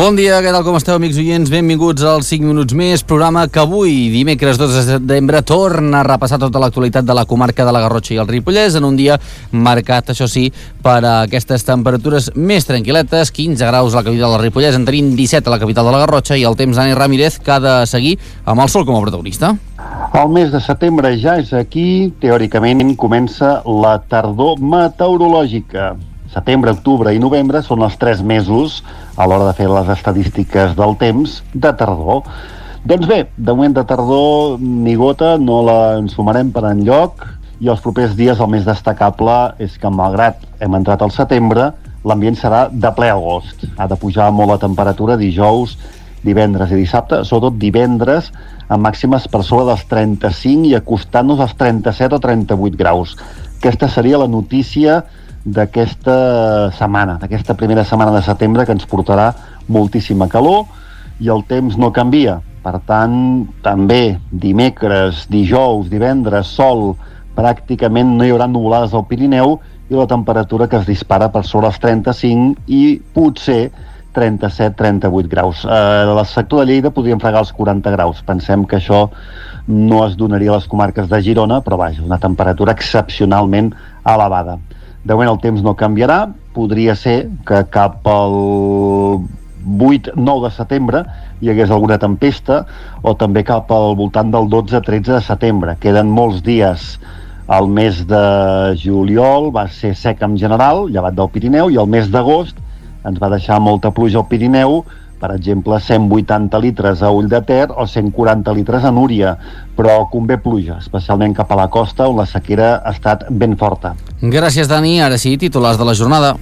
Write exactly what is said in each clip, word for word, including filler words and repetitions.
Bon dia, què tal, com esteu, amics oients? Benvinguts als cinc minuts més, programa que avui, dimecres dos de setembre, torna a repassar tota l'actualitat de la comarca de la Garrotxa i el Ripollès en un dia marcat, això sí, per a aquestes temperatures més tranquil·letes, quinze graus a la capital del Ripollès, en tenim disset a la capital de la Garrotxa, i el temps d'Ani Ramírez, que ha de seguir amb el sol com a protagonista. El mes de setembre ja és aquí, teòricament comença la tardor meteorològica. Setembre, octubre i novembre són els tres mesos a l'hora de fer les estadístiques del temps de tardor. Doncs bé, de moment de tardor ni gota, no la ens sumarem per enlloc, i els propers dies el més destacable és que, malgrat hem entrat al setembre, l'ambient serà de ple agost. Ha de pujar molt la temperatura dijous, divendres i dissabte, sobretot divendres, amb màximes per sobre dels trenta-cinc i acostant-nos als trenta-set o trenta-vuit graus. Aquesta seria la notícia d'aquesta setmana, d'aquesta primera setmana de setembre, que ens portarà moltíssima calor i el temps no canvia. Per tant, també dimecres, dijous, divendres, sol, pràcticament no hi haurà nuvolades al Pirineu i la temperatura que es dispara per sobre els trenta-cinc i potser trenta-set trenta-vuit graus. Eh, al sector de Lleida podríem fregar els quaranta graus. Pensem que això no es donaria a les comarques de Girona, però vaja, una temperatura excepcionalment elevada. De moment el temps no canviarà, podria ser que cap al vuit nou de setembre hi hagués alguna tempesta, o també cap al voltant del dotze tretze de setembre. Queden molts dies. El mes de juliol va ser sec en general, llevat del Pirineu, i el mes d'agost ens va deixar molta pluja al Pirineu, per exemple, cent vuitanta litres a Ull de Ter o cent quaranta litres a Núria, però convé pluja, especialment cap a la costa, on la sequera ha estat ben forta. Gràcies, Dani. Ara sí, titulars de la jornada.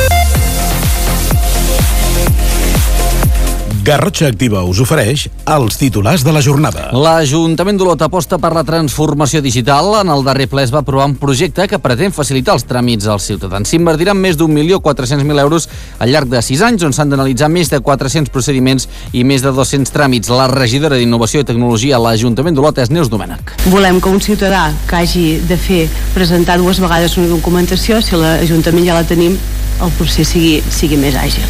Garrotxa Activa us ofereix els titulars de la jornada. L'Ajuntament d'Olot aposta per la transformació digital. En el darrer ple es va aprovar un projecte que pretén facilitar els tràmits als ciutadans. S'invertiran més d'un milió quatre-cents mil euros al llarg de sis anys, on s'han d'analitzar més de quatre-cents procediments i més de dos-cents tràmits. La regidora d'Innovació i Tecnologia a l'Ajuntament d'Olot és Neus Domènech. Volem que un ciutadà que hagi de fer presentar dues vegades una documentació, si l'Ajuntament ja la tenim, el procés sigui, sigui més àgil.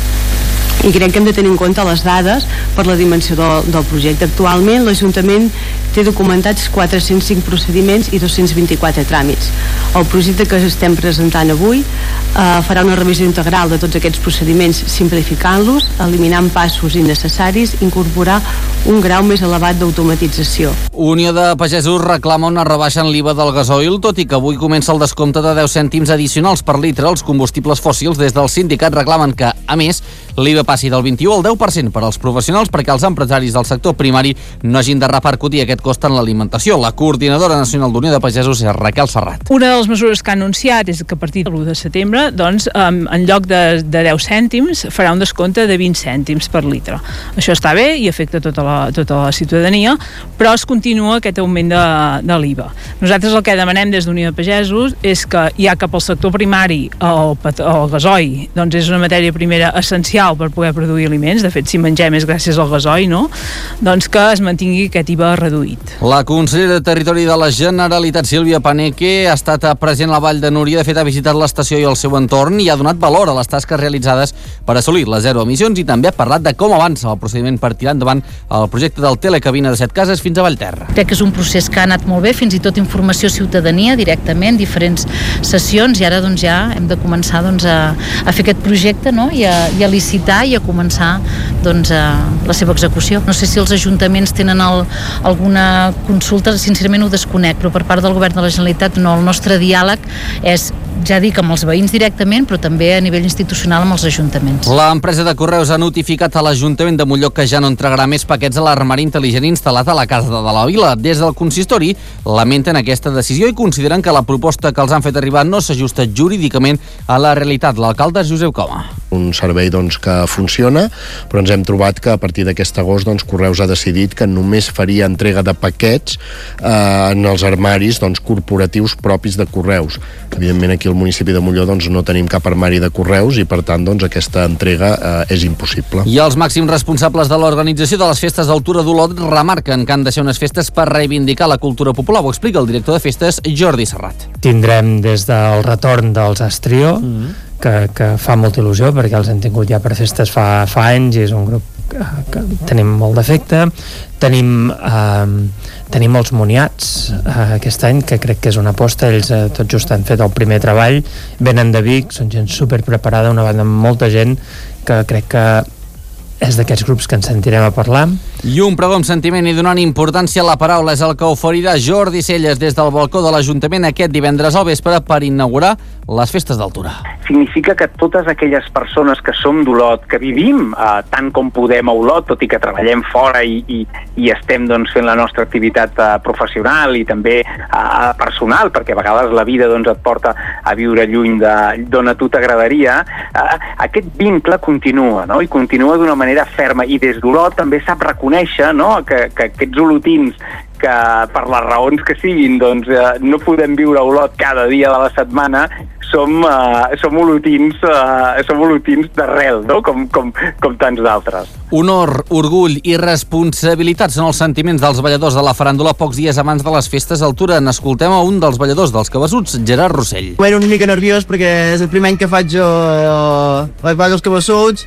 I crec que hem de tenir en compte les dades per la dimensió del, del projecte. Actualment l'Ajuntament té documentats quatre-cents cinc procediments i dos-cents vint-i-quatre tràmits. El projecte que estem presentant avui eh, farà una revisió integral de tots aquests procediments, simplificant-los, eliminant passos innecessaris, incorporar un grau més elevat d'automatització. Unió de Pagesos reclama una rebaixa en l'I V A del gasoil, tot i que avui comença el descompte de deu cèntims addicionals per litre als combustibles fòssils. Des del sindicat reclamen que, a més, l'I V A passi del vint-i-u al deu per cent per als professionals perquè els empresaris del sector primari no hagin de repercutir aquest cost en l'alimentació. La coordinadora nacional d'Unió de Pagesos és Raquel Serrat. Una de les mesures que ha anunciat és que a partir de l'u de setembre, doncs, en lloc de, de deu cèntims, farà un descompte de vint cèntims per litre. Això està bé i afecta tota la, tota la ciutadania, però es continua aquest augment de, de l'I V A. Nosaltres el que demanem des d'Unió de Pagesos és que, ja que pel sector primari el, el gasoil doncs és una matèria primera essencial per poder produir aliments, de fet si mengem és gràcies al gasoil, no? Doncs que es mantingui aquest I V A reduït. La consellera de Territori de la Generalitat, Sílvia Paneque, ha estat present a la Vall de Núria. De fet, ha visitat l'estació i el seu entorn i ha donat valor a les tasques realitzades per assolir les zero emissions, i també ha parlat de com avança el procediment per tirar endavant el projecte del telecabina de Setcases fins a Vallterra. Crec que és un procés que ha anat molt bé, fins i tot informació a ciutadania directament, diferents sessions, i ara doncs ja hem de començar doncs, a, a fer aquest projecte, no? I, a, i a licitar i a començar doncs, a la seva execució. No sé si els ajuntaments tenen el, alguna consulta, sincerament ho desconec, però per part del Govern de la Generalitat no. El nostre diàleg és, ja dic, amb els veïns directament, però també a nivell institucional amb els ajuntaments. L'empresa de correus ha notificat a l'Ajuntament de Molló que ja no entregarà més paquets a l'armari intel·ligent instal·lat a la Casa de la Vila. Des del consistori lamenten aquesta decisió i consideren que la proposta que els han fet arribar no s'ajusta jurídicament a la realitat. L'alcalde Josep Coma. Un servei doncs, que funciona, però ens hem trobat que a partir d'aquest agost doncs, Correus ha decidit que només faria entrega de paquets eh, en els armaris doncs, corporatius propis de Correus. Evidentment aquí al municipi de Molló doncs, no tenim cap armari de Correus i per tant doncs, aquesta entrega eh, és impossible. I els màxims responsables de l'organització de les festes d'Altura d'Olot remarquen que han de ser unes festes per reivindicar la cultura popular. Ho explica el director de festes, Jordi Serrat. Tindrem des del retorn dels Astrio, mm-hmm. que, que fa molta il·lusió, perquè els hem tingut ja per festes fa, fa anys, i és un grup que, que tenim molt d'efecte. Tenim, eh, tenim els moniats eh, aquest any, que crec que és una aposta. Ells eh, tot just han fet el primer treball, venen de Vic, són gent super preparada, una banda amb molta gent, que crec que és d'aquests grups que ens sentirem a parlar. I un pregó amb sentiment i donant importància a la paraula és el que oferirà Jordi Celles des del balcó de l'Ajuntament aquest divendres al vespre per inaugurar les festes d'Altura. Significa que totes aquelles persones que som d'Olot, que vivim eh, tant com podem a Olot, tot i que treballem fora i, i, i estem doncs, fent la nostra activitat eh, professional i també eh, personal, perquè a vegades la vida doncs, et porta a viure lluny d'on a tu t'agradaria, eh, aquest vincle continua, no? I continua d'una manera ferma, i des d'Olot també sap reconèixer, no? que, que aquests olotins que per les raons que siguin doncs, eh, no podem viure a Olot cada dia de la setmana, som, eh, som olotins eh, som olotins d'arrel, no? com, com, com tants d'altres. Honor, orgull i responsabilitat són els sentiments dels balladors de la faràndula pocs dies abans de les festes d'Altura. N'escoltem a un dels balladors dels Cabassuts, Gerard Rossell. Era una mica nerviós perquè és el primer any que faig jo eh, ballo els Cabassuts,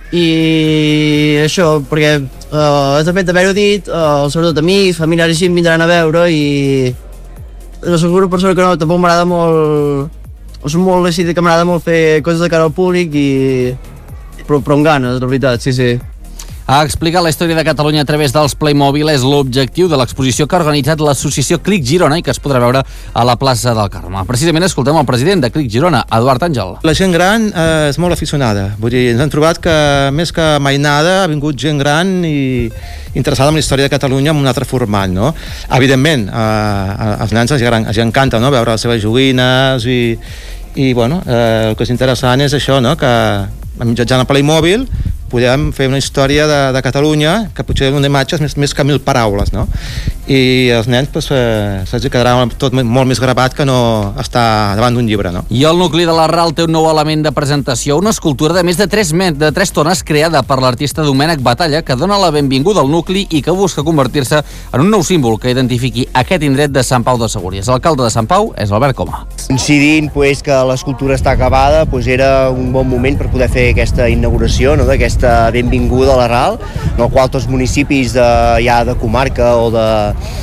i això, perquè uh, és de fet d'haver-ho dit, uh, sobretot amics, familiars així em vindran a veure, i no soc una persona que no, tampoc m'agrada molt, soc molt així que m'agrada molt fer coses de cara al públic, i però, però amb ganes, la veritat, sí, sí. A explicar la història de Catalunya a través dels Playmobil és l'objectiu de l'exposició que ha organitzat l'associació Clic Girona i que es podrà veure a la plaça del Carme. Precisament escoltem el president de Clic Girona, Eduard Àngel. La gent gran eh, és molt aficionada. Vull dir, ens han trobat que més que mai nada ha vingut gent gran i interessada en la història de Catalunya en un altre format, no? Evidentment, eh, als nens els, els encanta, no?, veure les seves joguines i, i bueno, eh, el que és interessant és això, no?, que mitjançant el Playmobil podem fer una història de, de Catalunya que potser una imatge és més, més que mil paraules, no? I als nens pues, eh, se'ls quedarà tot molt més gravat que no estar davant d'un llibre, no? I el nucli de la R A L té un nou element de presentació, una escultura de més de tres, de tres tones creada per l'artista Domènec Batalla, que dona la benvinguda al nucli i que busca convertir-se en un nou símbol que identifiqui aquest indret de Sant Pau de Segúries. L'alcalde de Sant Pau és Albert Coma. Coincidint pues, que l'escultura està acabada, pues, era un bon moment per poder fer aquesta inauguració, no?, d'aquesta benvinguda a la R A L, en el qual tots els municipis de, ja de comarca o de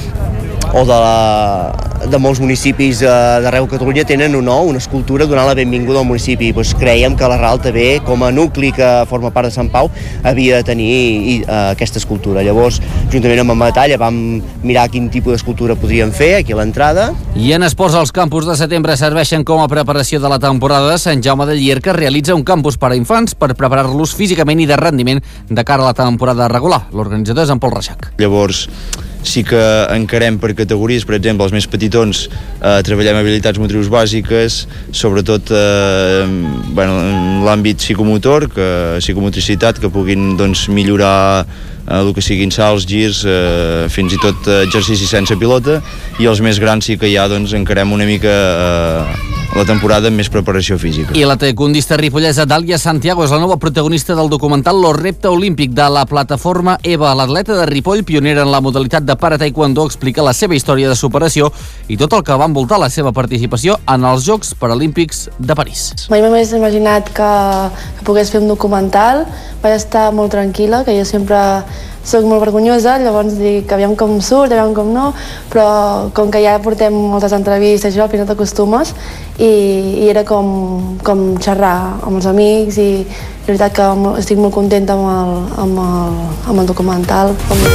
o de, la, de molts municipis eh, d'arreu de Catalunya tenen o no una escultura donant la benvinguda al municipi. Pues creiem que la R A L també, com a nucli que forma part de Sant Pau, havia de tenir i, eh, aquesta escultura. Llavors, juntament amb en Batalla, vam mirar quin tipus d'escultura podríem fer aquí a l'entrada. I en esports, els campus de setembre serveixen com a preparació de la temporada de Sant Jaume de Llierca. Realitza un campus per a infants per preparar-los físicament i de rendiment de cara a la temporada regular. L'organitzador és en Pol Reixac. Llavors, sí que encarem per categories, per exemple, els més petitons eh, treballem habilitats motrius bàsiques, sobretot eh, bueno, en l'àmbit psicomotor, que, psicomotricitat, que puguin doncs, millorar eh, el que siguin salts, girs, eh, fins i tot exercicis sense pilota, i els més grans sí que ja doncs, encarem una mica eh, la temporada amb més preparació física. I la taekwondista ripollesa Dàlia Santiago és la nova protagonista del documental Lo repte olímpic de la plataforma EVA. L'atleta de Ripoll, pionera en la modalitat de para taekwondo, explica la seva història de superació i tot el que va envoltar la seva participació en els Jocs Paralímpics de París. Mai m'hagués imaginat que, que pogués fer un documental. Vaig estar molt tranquil·la, que jo sempre soc molt vergonyosa, llavors dic aviam com surt, aviam com no, però com que ja portem moltes entrevistes, jo al final t'acostumes, i, i era com, com xerrar amb els amics, i la veritat que estic molt contenta amb el, amb el, amb el documental.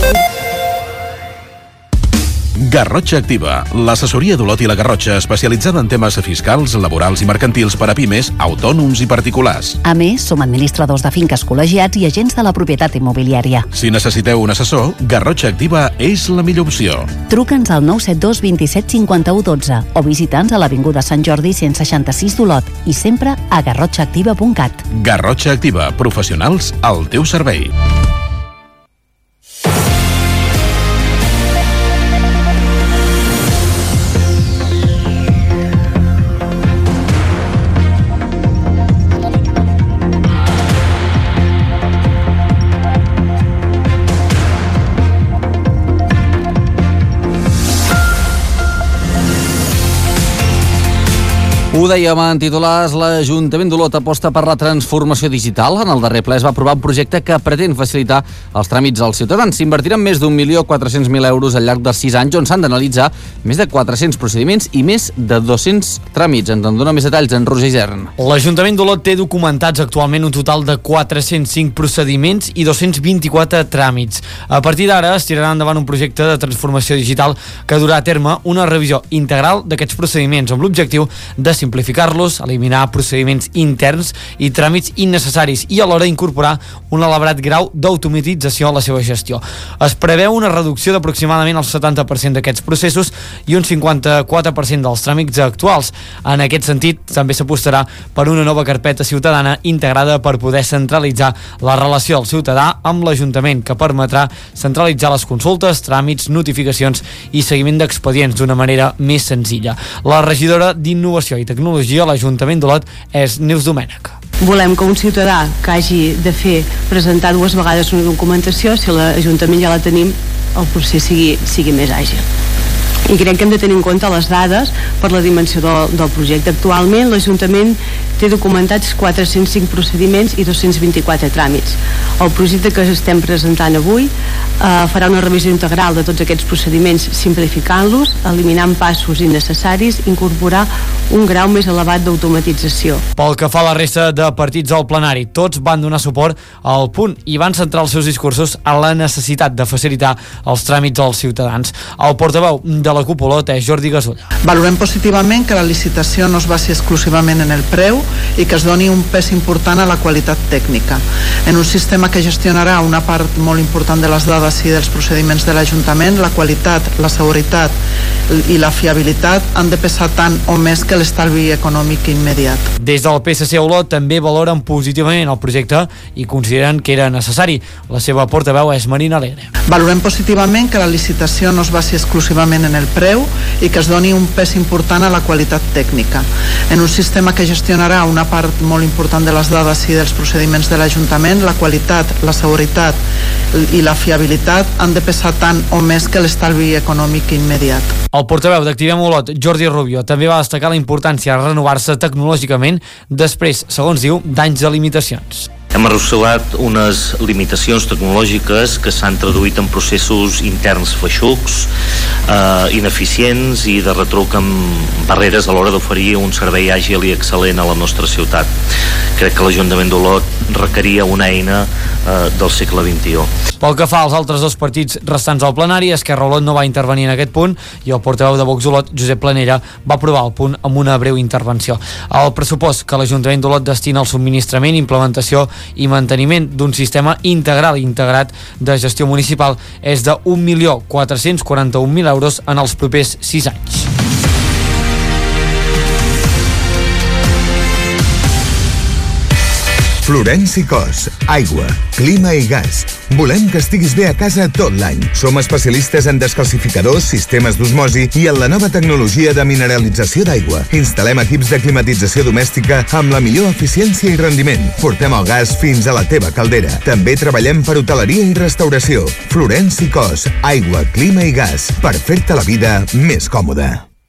Garrotxa Activa, l'assessoria d'Olot i la Garrotxa especialitzada en temes fiscals, laborals i mercantils per a pimes, autònoms i particulars. A més, som administradors de finques col·legiats i agents de la propietat immobiliària. Si necessiteu un assessor, Garrotxa Activa és la millor opció. Truca'ns al nou set dos dos set cinc u dotze o visita'ns a l'Avinguda Sant Jordi cent seixanta-sis d'Olot i sempre a garrotxa activa punt cat. Garrotxa Activa, professionals al teu servei. Ho dèiem en titulars, l'Ajuntament d'Olot aposta per la transformació digital. En el darrer ple es va aprovar un projecte que pretén facilitar els tràmits als ciutadans. S'invertiran més d'un milió quatre-cents mil euros al llarg dels sis anys, on s'han d'analitzar més de quatre-cents procediments i més de dos-cents tràmits. Ens en dona més detalls en Roger Isern. L'Ajuntament d'Olot té documentats actualment un total de quatre-cents cinc procediments i dos-cents vint-i-quatre tràmits. A partir d'ara es tirarà endavant un projecte de transformació digital que durà a terme una revisió integral d'aquests procediments amb l'objectiu de simplificar-los, eliminar procediments interns i tràmits innecessaris i alhora incorporar un elevat grau d'automatització a la seva gestió. Es preveu una reducció d'aproximadament el setanta per cent d'aquests processos i un cinquanta-quatre per cent dels tràmits actuals. En aquest sentit, també s'apostarà per una nova carpeta ciutadana integrada per poder centralitzar la relació del ciutadà amb l'Ajuntament, que permetrà centralitzar les consultes, tràmits, notificacions i seguiment d'expedients d'una manera més senzilla. La regidora d'Innovació i Tecnologia a l'Ajuntament d'Olot és Neus Domènech. Volem que un ciutadà que hagi de fer presentar dues vegades una documentació, si l'Ajuntament ja la tenim, el procés sigui, sigui més àgil. I crec que hem de tenir en compte les dades per la dimensió del, del projecte. Actualment l'Ajuntament té documentats quatre-cents cinc procediments i dos-cents vint-i-quatre tràmits. El projecte que estem presentant avui eh, farà una revisió integral de tots aquests procediments, simplificant-los, eliminant passos innecessaris, incorporar un grau més elevat d'automatització. Pel que fa a la resta de partits al plenari, tots van donar suport al punt i van centrar els seus discursos a la necessitat de facilitar els tràmits als ciutadans. El portaveu de la C U P Olot és Jordi Gasulla. Valorem positivament que la licitació no es basi exclusivament en el preu i que es doni un pes important a la qualitat tècnica. En un sistema que gestionarà una part molt important de les dades i dels procediments de l'Ajuntament, la qualitat, la seguretat i la fiabilitat han de pesar tant o més que l'estalvi econòmic immediat. Des del P S C Olot també valoren positivament el projecte i consideren que era necessari. La seva portaveu és Marina Alegre. Valorem positivament que la licitació no es basi exclusivament en el preu i que es doni un pes important a la qualitat tècnica. En un sistema que gestionarà una part molt important de les dades i dels procediments de l'Ajuntament, la qualitat, la seguretat i la fiabilitat han de pesar tant o més que l'estalvi econòmic immediat. El portaveu d'Activem Olot, Jordi Rubio, també va destacar la importància de renovar-se tecnològicament després, segons diu, d'anys de limitacions. Hem arrossegat unes limitacions tecnològiques que s'han traduït en processos interns feixucs, eh, ineficients i de retruc amb barreres a l'hora d'oferir un servei àgil i excel·lent a la nostra ciutat. Crec que l'Ajuntament d'Olot requeria una eina eh, del segle vint-i-u. Pel que fa als altres dos partits restants al plenari, Esquerra Olot no va intervenir en aquest punt i el portaveu de Vox Olot, Josep Planella, va aprovar el punt amb una breu intervenció. El pressupost que l'Ajuntament d'Olot destina al subministrament, implementació i manteniment d'un sistema integral i integrat de gestió municipal és de un milió quatre-cents quaranta-un mil euros en els propers sis anys. Florenci Cos, aigua, clima i gas. Volem que estiguis bé a casa tot l'any. Som especialistes en descalcificadors, sistemes d'osmosi i en la nova tecnologia de mineralització d'aigua. Instal·lem equips de climatització domèstica amb la millor eficiència i rendiment. Portem el gas fins a la teva caldera. També treballem per hoteleria i restauració. Florenci Cos, aigua, clima i gas. Per fer-te la vida més còmoda.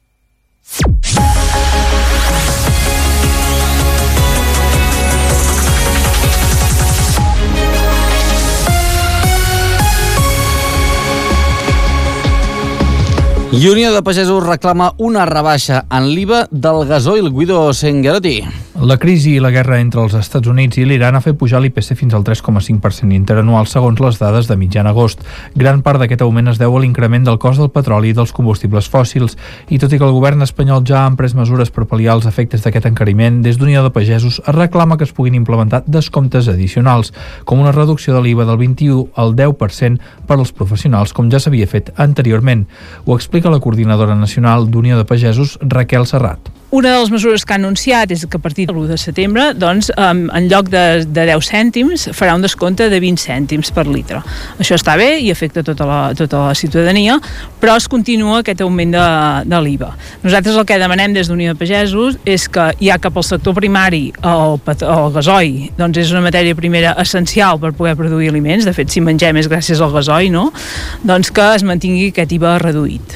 I Unió de Pagesos reclama una rebaixa en l'I V A del gasoil. Guido Senguerotti. La crisi i la guerra entre els Estats Units i l'Iran ha fet pujar l'I P C fins al tres coma cinc per cent interanual, segons les dades de mitjan agost. Gran part d'aquest augment es deu a l'increment del cost del petroli i dels combustibles fòssils, i tot i que el govern espanyol ja ha emprès mesures per pal·liar els efectes d'aquest encariment, des d'Unió de Pagesos es reclama que es puguin implementar descomptes addicionals, com una reducció de l'I V A del vint-i-u al deu per cent per als professionals, com ja s'havia fet anteriorment. Ho explica la coordinadora nacional d'Unió de Pagesos, Raquel Serrat. Una de les mesures que ha anunciat és que a partir de l'u de setembre, doncs, en lloc de, de deu cèntims, farà un descompte de vint cèntims per litre. Això està bé i afecta tota la, tota la ciutadania, però es continua aquest augment de, de l'I V A. Nosaltres el que demanem des d'Unió de Pagesos és que, ja que pel sector primari el, el gasoil doncs és una matèria primera essencial per poder produir aliments, de fet si mengem és gràcies al gasoil, no? Doncs que es mantingui aquest I V A reduït.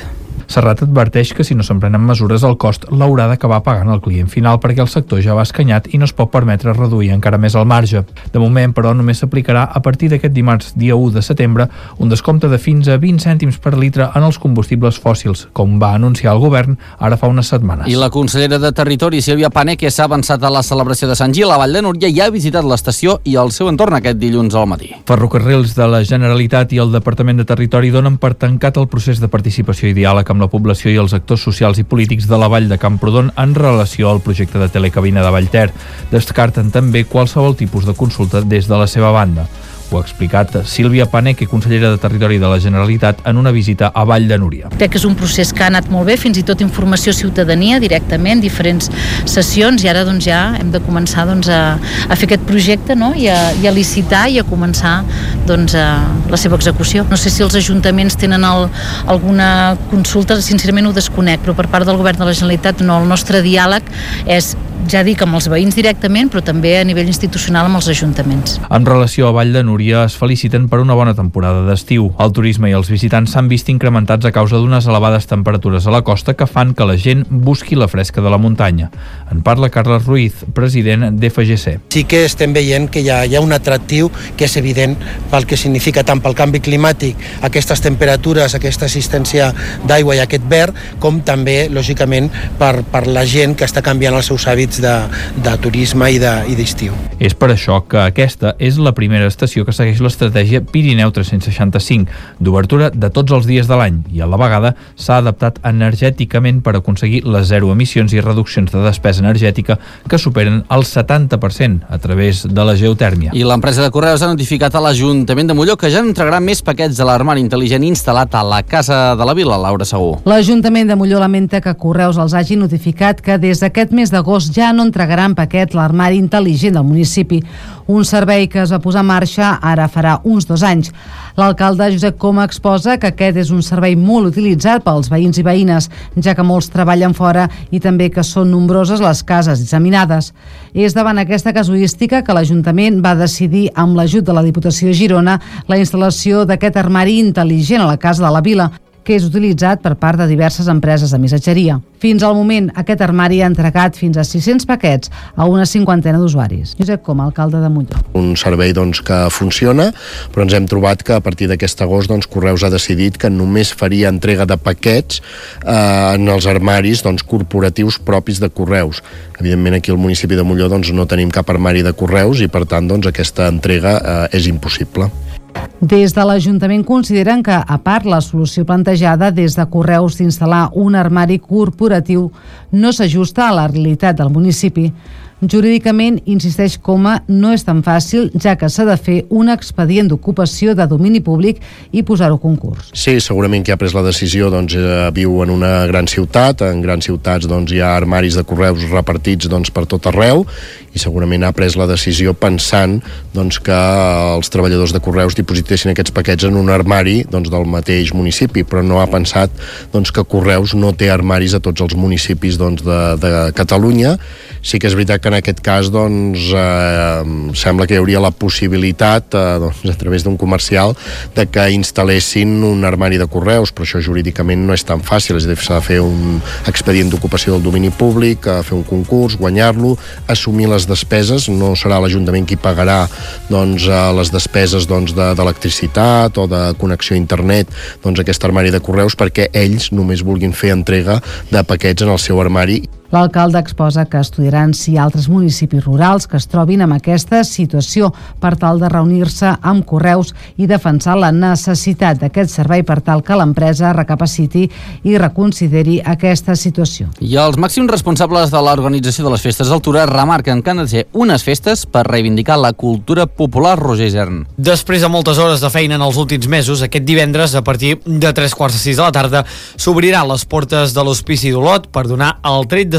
Serrat adverteix que si no se'n prenen mesures el cost l'haurà d'acabar pagant el client final perquè el sector ja va escanyat i no es pot permetre reduir encara més el marge. De moment, però, només s'aplicarà a partir d'aquest dimarts, dia u de setembre, un descompte de fins a vint cèntims per litre en els combustibles fòssils, com va anunciar el govern ara fa unes setmanes. I la consellera de Territori, Sílvia Paneque, s'ha avançat a la celebració de Sant Gil a Vall de Núria i ha visitat l'estació i el seu entorn aquest dilluns al matí. Ferrocarrils de la Generalitat i el Departament de Territori donen per tancat el procés de participació i diàleg amb la població i els actors socials i polítics de la Vall de Camprodon en relació al projecte de telecabina de Vallter. Descarten també qualsevol tipus de consulta des de la seva banda. Ho ha explicat Sílvia Paneque, consellera de Territori de la Generalitat, en una visita a Vall de Núria. Crec que és un procés que ha anat molt bé, fins i tot informació ciutadania directament, diferents sessions, i ara doncs, ja hem de començar doncs, a, a fer aquest projecte, no? I, a, i a licitar i a començar doncs, a la seva execució. No sé si els ajuntaments tenen el, alguna consulta, sincerament ho desconec, però per part del Govern de la Generalitat no, el nostre diàleg és, ja dic, amb els veïns directament, però també a nivell institucional amb els ajuntaments. En relació a Vall de Núria, es feliciten per una bona temporada d'estiu. El turisme i els visitants s'han vist incrementats a causa d'unes elevades temperatures a la costa que fan que la gent busqui la fresca de la muntanya. En parla Carles Ruiz, president d'F G C. Sí que estem veient que hi ha, hi ha un atractiu que és evident pel que significa tant pel canvi climàtic, aquestes temperatures, aquesta assistència d'aigua i aquest verd, com també, lògicament, per, per la gent que està canviant els seus hàbits de, de turisme i d'estiu. És per això que aquesta és la primera estació que segueix l'estratègia Pirineu tres-cents seixanta-cinc, d'obertura de tots els dies de l'any, i a la vegada s'ha adaptat energèticament per aconseguir les zero emissions i reduccions de despesa energètica que superen el setanta per cent a través de la geotèrmia. I l'empresa de correus ha notificat a l'Ajuntament de Molló que ja entregarà més paquets de l'armari intel·ligent instal·lat a la Casa de la Vila, Laura Segur. L'Ajuntament de Molló lamenta que Correus els hagi notificat que des d'aquest mes d'agost ja no entregarà en paquet l'armari intel·ligent del municipi, un servei que es va posar en marxa ara farà uns dos anys. L'alcalde Josep Coma exposa que aquest és un servei molt utilitzat pels veïns i veïnes, ja que molts treballen fora i també que són nombroses les cases examinades. És davant aquesta casuística que l'Ajuntament va decidir, amb l'ajut de la Diputació de Girona, la instal·lació d'aquest armari intel·ligent a la Casa de la Vila, que és utilitzat per part de diverses empreses de missatgeria. Fins al moment, aquest armari ha entregat fins a sis-cents paquets a una cinquantena d'usuaris. Josep Coma, alcalde de Molló. Un servei doncs, que funciona, però ens hem trobat que a partir d'aquest agost doncs, Correus ha decidit que només faria entrega de paquets eh, en els armaris doncs, corporatius propis de Correus. Evidentment, aquí al municipi de Molló doncs, no tenim cap armari de Correus i, per tant, doncs, aquesta entrega eh, és impossible. Des de l'Ajuntament consideren que, a part la solució plantejada des de Correus d'instal·lar un armari corporatiu, no s'ajusta a la realitat del municipi. Jurídicament, insisteix Coma, no és tan fàcil, ja que s'ha de fer un expedient d'ocupació de domini públic i posar-ho a concurs. Sí, segurament qui ha pres la decisió doncs, eh, viu en una gran ciutat, en grans ciutats doncs, hi ha armaris de correus repartits doncs, per tot arreu, i segurament ha pres la decisió pensant doncs, que els treballadors de correus dipositessin aquests paquets en un armari doncs, del mateix municipi, però no ha pensat doncs, que Correus no té armaris a tots els municipis doncs, de, de Catalunya. Sí que és veritat que en aquest cas doncs, eh, sembla que hi hauria la possibilitat eh, doncs, a través d'un comercial de que instal·lessin un armari de correus, però això jurídicament no és tan fàcil, és a dir, s'ha de fer un expedient d'ocupació del domini públic, fer un concurs, guanyar-lo, assumir les despeses, no serà l'Ajuntament qui pagarà doncs, les despeses doncs, d'electricitat o de connexió a internet doncs, aquest armari de correus, perquè ells només vulguin fer entrega de paquets en el seu armari. L'alcalde exposa que estudiaran si altres municipis rurals que es trobin en aquesta situació per tal de reunir-se amb Correus i defensar la necessitat d'aquest servei per tal que l'empresa recapaciti i reconsideri aquesta situació. I els màxims responsables de l'organització de les festes d'Altura remarquen que han de ser unes festes per reivindicar la cultura popular. Roger Isern. Després de moltes hores de feina en els últims mesos, aquest divendres, a partir de tres quarts de sis de la tarda, s'obriran les portes de l'Hospici d'Olot per donar el tret de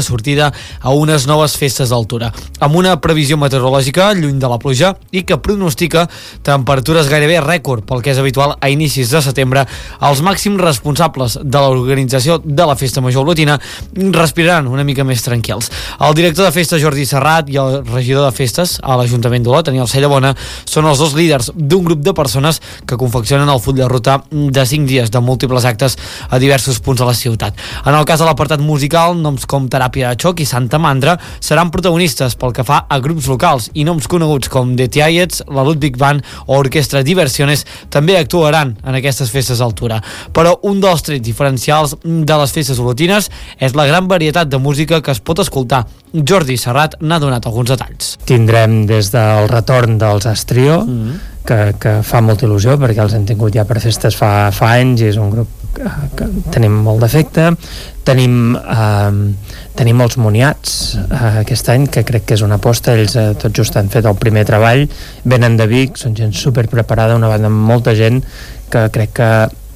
de sortida a unes noves festes d'altura, amb una previsió meteorològica lluny de la pluja i que pronostica temperatures gairebé rècord pel que és habitual a inicis de setembre. Els màxims responsables de l'organització de la Festa Major Olotina respiraran una mica més tranquils. El director de festes Jordi Serrat i el regidor de festes a l'Ajuntament d'Olot, Daniel Cellabona, són els dos líders d'un grup de persones que confeccionen el full de ruta de cinc dies de múltiples actes a diversos punts de la ciutat. En el cas de l'apartat musical, noms com Teràpia de Xoc i Santa Mandra seran protagonistes pel que fa a grups locals i noms coneguts com The Tiets, la Ludwig Band o Orquestra Diversiones també actuaran en aquestes festes d'altura. Però un dels trets diferencials de les festes olotines és la gran varietat de música que es pot escoltar. Jordi Serrat n'ha donat alguns detalls. Tindrem des del retorn dels Astrio, mm-hmm. que, que fa molta il·lusió perquè els hem tingut ja per festes fa, fa anys i és un grup que, que tenim molt d'efecte. Tenim, eh, tenim els Moniats eh, aquest any, que crec que és una aposta. Ells eh, tot just han fet el primer treball, venen de Vic, són gent super preparada, una banda amb molta gent que crec que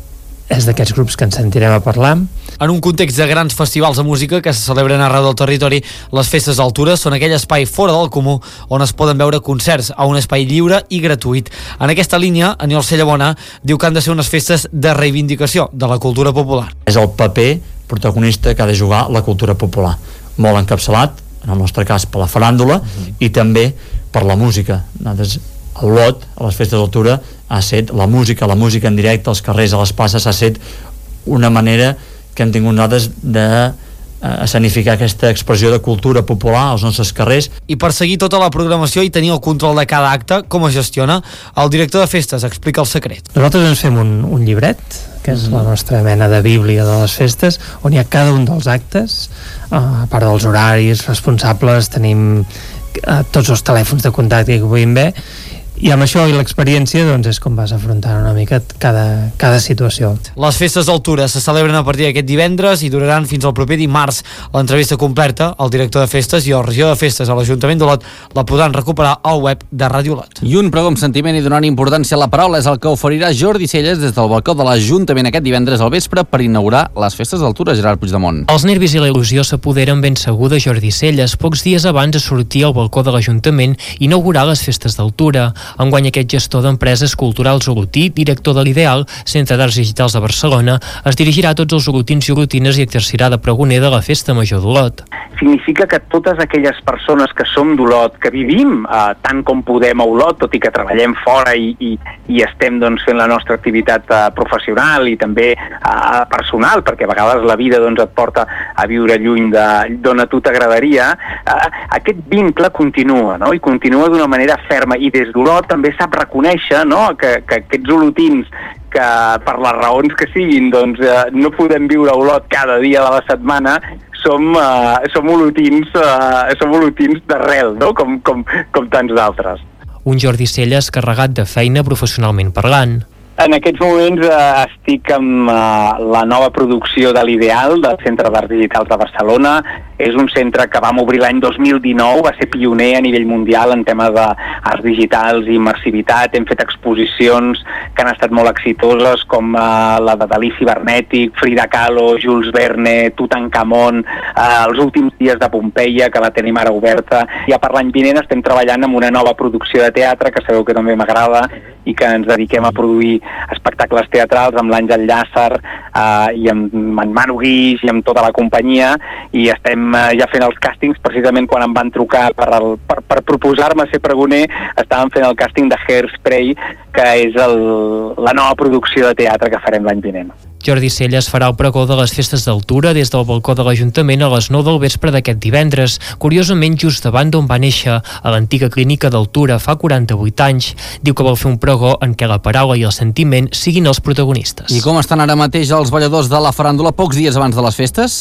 és d'aquests grups que ens sentirem a parlar. En un context de grans festivals de música que se celebren arreu del territori, les festes d'altura són aquell espai fora del comú on es poden veure concerts a un espai lliure i gratuït. En aquesta línia, Aniol Cellabona diu que han de ser unes festes de reivindicació de la cultura popular. És el paper protagonista que ha de jugar la cultura popular, molt encapçalat, en el nostre cas per la faràndula, uh-huh. i també per la música. Nosaltres, a Olot, a les festes d'altura, ha estat la música, la música en directe, als carrers, a les places, ha estat una manera que hem tingut nosaltres de escenificar aquesta expressió de cultura popular als nostres carrers. I per seguir tota la programació i tenir el control de cada acte, com es gestiona, el director de festes explica el secret. Nosaltres ens fem un, un llibret, que és la nostra mena de bíblia de les festes, on hi ha cada un dels actes, a part dels horaris responsables, tenim eh, tots els telèfons de contacte que puguin haver, i amb això i l'experiència doncs és com vas afrontant una mica cada, cada situació. Les festes d'altura se celebren a partir d'aquest divendres i duraran fins al proper dimarts. L'entrevista completa, el director de festes i el regidor de festes a l'Ajuntament d'Olot la podran recuperar al web de Ràdio Olot. I un pregó amb sentiment i donant importància a la paraula és el que oferirà Jordi Celles des del balcó de l'Ajuntament aquest divendres al vespre per inaugurar les festes d'altura. Gerard Puigdemont. Els nervis i la il·lusió s'apoderen ben segur de Jordi Celles pocs dies abans de sortir al balcó de l'Ajuntament i inaugurar les festes d'altura. Enguany aquest gestor d'empreses culturals olotí, director de l'Ideal, Centre d'Arts Digitals de Barcelona, es dirigirà a tots els olotins i olotines i exercirà de pregoner de la Festa Major d'Olot. Significa que totes aquelles persones que som d'Olot, que vivim eh, tant com podem a Olot, tot i que treballem fora i, i, i estem doncs, fent la nostra activitat eh, professional i també eh, personal, perquè a vegades la vida doncs, et porta a viure lluny d'on a tu t'agradaria, eh, aquest vincle continua, no? I continua d'una manera ferma, i des d'Olot també sap reconèixer, no? que, que aquests olotins que per les raons que siguin doncs, eh, no podem viure a Olot cada dia de la setmana, som, eh, som olotins, eh, som olotins d'arrel, no? com, com, com tants d'altres. Un Jordi Celles carregat de feina professionalment parlant. En aquests moments eh, estic amb eh, la nova producció de l'Ideal, del Centre d'Arts Digitals de Barcelona. És un centre que vam obrir l'any dos mil dinou, va ser pioner a nivell mundial en temes d'arts digitals i immersivitat. Hem fet exposicions que han estat molt exitoses, com eh, la de Dalí Cibernètic, Frida Kahlo, Jules Verne, Tutankamon, eh, els últims dies de Pompeia, que la tenim ara oberta. Ja per l'any vinent estem treballant amb una nova producció de teatre, que sabeu que també m'agrada, i que ens dediquem a produir espectacles teatrals amb l'Àngel Llàcer eh, i amb en Manu Guix i amb tota la companyia, i estem eh, ja fent els càstings. Precisament quan em van trucar per, el, per, per proposar-me ser pregoner, estàvem fent el càsting de Hairspray, que és el, la nova producció de teatre que farem l'any vinent. Jordi Celles farà el pregó de les festes d'altura des del balcó de l'Ajuntament a les nou del vespre d'aquest divendres, curiosament just davant d'on va néixer, a l'antiga clínica d'altura fa quaranta-vuit anys. Diu que vol fer un pregó en què la paraula i el sentiment siguin els protagonistes. I com estan ara mateix els balladors de la faràndula pocs dies abans de les festes?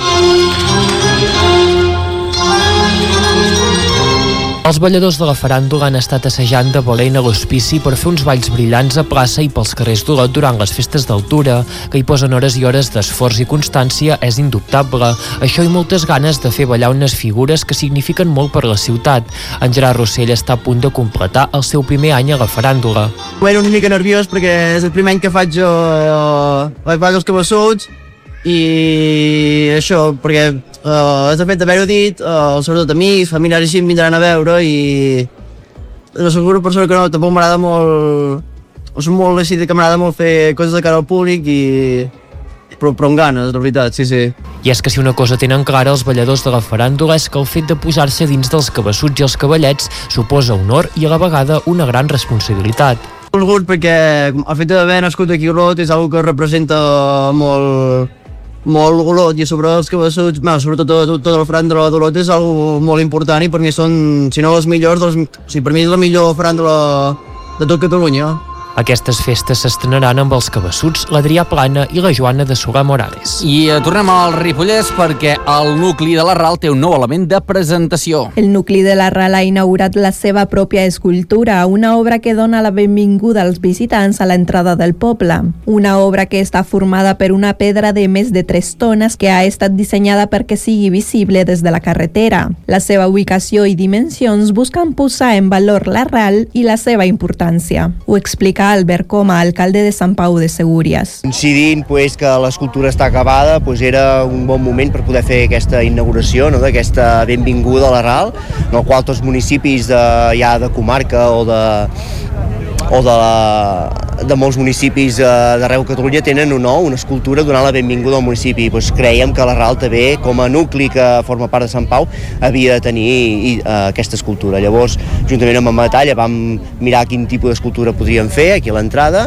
Els balladors de la faràndula han estat assajant de valent a l'hospici per fer uns balls brillants a plaça i pels carrers d'Olot durant les festes d'altura, que hi posen hores i hores d'esforç i constància és indubtable. Això i moltes ganes de fer ballar unes figures que signifiquen molt per la ciutat. En Gerard Rossell està a punt de completar el seu primer any a la faràndula. Era una mica nerviós perquè és el primer any que faig jo eh, els balls cabassuts i això, perquè uh, és de fet d'haver-ho dit, uh, sobretot amics, familiars així em vindran a veure i soc una persona que no, tampoc m'agrada molt, soc molt així que m'agrada molt fer coses de cara al públic i però, però amb ganes, la veritat, sí, sí. I és que si una cosa tenen clara els balladors de la faràndula és que el fet de posar-se dins dels cabeçuts i els cavallets suposa honor i a la vegada una gran responsabilitat. He volgut perquè el fet d'haver nascut aquí a Olot és una que representa molt molt Olot i sobre els cabeçuts, bueno, sobretot tota, tota la faràndula d'Olot és algo molt important i per mi són, si no les millors, dels, o sigui, per mi és la millor faràndula de tot Catalunya. Aquestes festes s'estrenaran amb els cabeçuts, l'Adrià Plana i la Joana de Solà Morales. I eh, tornem al Ripollès perquè el nucli de la R A L té un nou element de presentació. El nucli de la R A L ha inaugurat la seva pròpia escultura, una obra que dona la benvinguda als visitants a l'entrada del poble. Una obra que està formada per una pedra de més de tres tones que ha estat dissenyada perquè sigui visible des de la carretera. La seva ubicació i dimensions busquen posar en valor la R A L i la seva importància. Ho explica Albert Coma, alcalde de Sant Pau de Segúries. Coincidint pues, que l'escultura està acabada, pues, era un bon moment per poder fer aquesta inauguració, no? D'aquesta benvinguda a la R A L, en el qual tots els municipis de, ja de comarca o de o de, la, de molts municipis d'arreu de Catalunya tenen o no una escultura donant la benvinguda al municipi. Pues creiem que la R A L també, com a nucli que forma part de Sant Pau, havia de tenir i, uh, aquesta escultura. Llavors, juntament amb la Batalla, vam mirar quin tipus d'escultura podríem fer aquí a l'entrada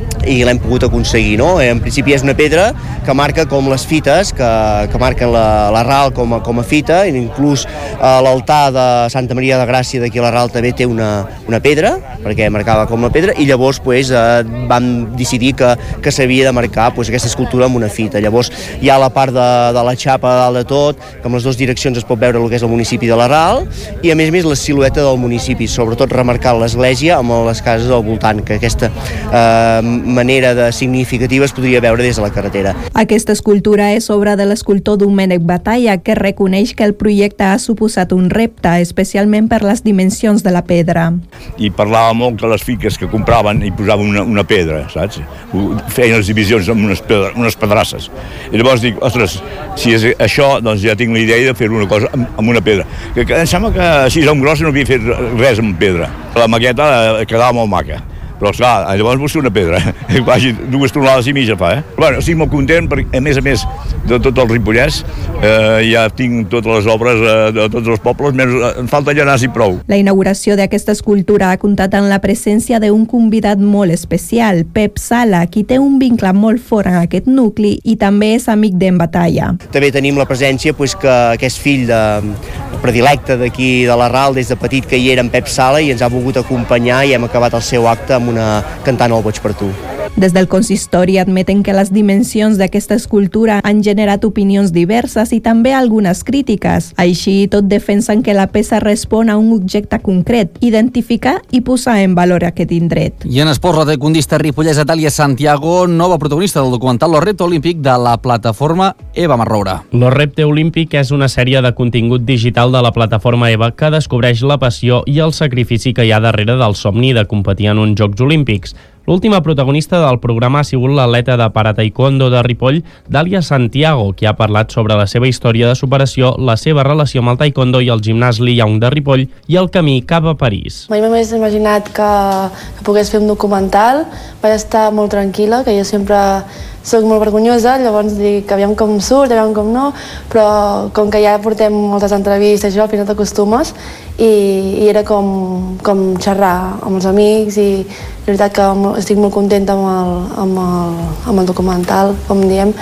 i l'hem pogut aconseguir, no? En principi és una pedra que marca com les fites que, que marquen la, la R A L com a, com a fita, i inclús eh, l'altar de Santa Maria de Gràcia d'aquí a la R A L també té una, una pedra, perquè marcava com la pedra, i llavors pues, eh, vam decidir que, que s'havia de marcar pues, aquesta escultura amb una fita. Llavors hi ha la part de, de la xapa a dalt de tot, que amb les dues direccions es pot veure el que és el municipi de la R A L, i a més a més la silueta del municipi, sobretot remarcant l'església amb les cases al voltant, que aquesta eh, manera de significativa es podria veure des de la carretera. Aquesta escultura és obra de l'escultor Domènec Batalla, que reconeix que el projecte ha suposat un repte, especialment per les dimensions de la pedra. I parlava molt de les fiques que compraven i posaven una, una pedra, saps? Feien les divisions amb unes, pedra, unes pedrasses. I llavors dic, ostres, si és això, doncs ja tinc la idea de fer una cosa amb, amb una pedra. Que, que em sembla que així a un gros no havia fet res amb pedra. La maqueta quedava molt maca. Però, esclar, llavors busco una pedra. Vagi dues tonelades i mitja fa, eh? Bueno, estic molt content perquè, a més a més, de tot el Ripollès, eh, ja tinc totes les obres eh, de tots els pobles, menys em falta ja anar-s'hi prou. La inauguració d'aquesta escultura ha comptat amb la presència d'un convidat molt especial, Pep Sala, qui té un vincle molt fort en aquest nucli i també és amic d'en Batalla. També tenim la presència pues, que, que és fill de predilecte d'aquí de la R A L, des de petit que hi era en Pep Sala, i ens ha volgut acompanyar i hem acabat el seu acte amb una cantant El boig per tu. Des del consistori admeten que les dimensions d'aquesta escultura han generat opinions diverses i també algunes crítiques. Així i tot defensen que la peça respon a un objecte concret, identificar i posar en valor aquest indret. I en esports, la taekwondista ripollesa Tàlia Santiago, nova protagonista del documental Lo Repte Olímpic de la plataforma Eva Marroura. Lo Repte Olímpic és una sèrie de contingut digital de la plataforma Eva que descobreix la passió i el sacrifici que hi ha darrere del somni de competir en uns Jocs Olímpics. L'última protagonista del programa ha sigut l'atleta de para-taekwondo de Ripoll, Dàlia Santiago, qui ha parlat sobre la seva història de superació, la seva relació amb el taekwondo i el gimnàs Li Young de Ripoll i el camí cap a París. Mai m'hagués imaginat que, que pogués fer un documental. Vaig estar molt tranquil·la, que jo sempre soc molt vergonyosa, llavors dic que aviam com surt, aviam com no, però com que ja portem moltes entrevistes, jo al final t'acostumes, i, i era com, com xerrar amb els amics, i la veritat que estic molt contenta amb el, amb el, amb el documental, com diem.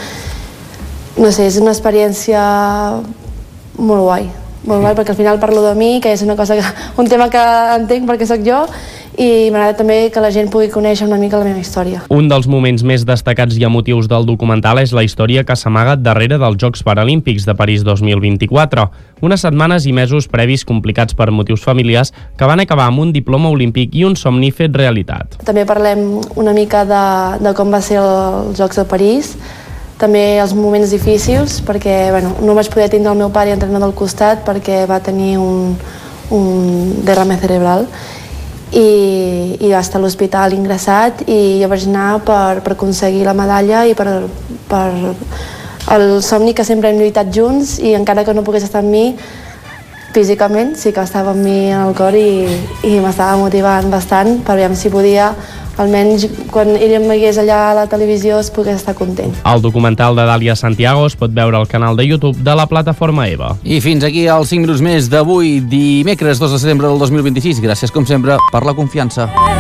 No sé, és una experiència molt guai, molt guai, perquè al final parlo de mi, que és una cosa que, un tema que entenc perquè sóc jo, i m'agrada també que la gent pugui conèixer una mica la meva història. Un dels moments més destacats i emotius del documental és la història que s'amaga darrere dels Jocs Paralímpics de París dos mil vint-i-quatre, unes setmanes i mesos previs complicats per motius familiars que van acabar amb un diploma olímpic i un somni fet realitat. També parlem una mica de, de com va ser els Jocs de París, també els moments difícils, perquè bueno, no vaig poder tindre el meu pare i entrenar del costat perquè va tenir un, un derrame cerebral, i, i va estar a l'hospital ingressat, i jo vaig anar per, per aconseguir la medalla i per, per el somni que sempre hem lluitat junts i encara que no pogués estar amb mi físicament, sí que estava amb mi en el cor i, i m'estava motivant bastant per veure si podia, almenys quan ell em veigués allà a la televisió es pogués estar content. El documental de Dàlia Santiago es pot veure al canal de YouTube de la plataforma EVA. I fins aquí els cinc minuts més d'avui, dimecres dos de setembre del dos mil vint-i-sis. Gràcies, com sempre, per la confiança.